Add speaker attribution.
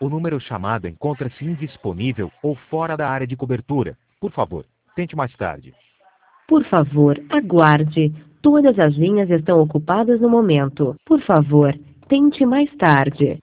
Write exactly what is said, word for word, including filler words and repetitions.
Speaker 1: O número chamado encontra-se indisponível ou fora da área de cobertura. Por favor, tente mais tarde.
Speaker 2: Por favor, aguarde. Todas as linhas estão ocupadas no momento. Por favor, tente mais tarde.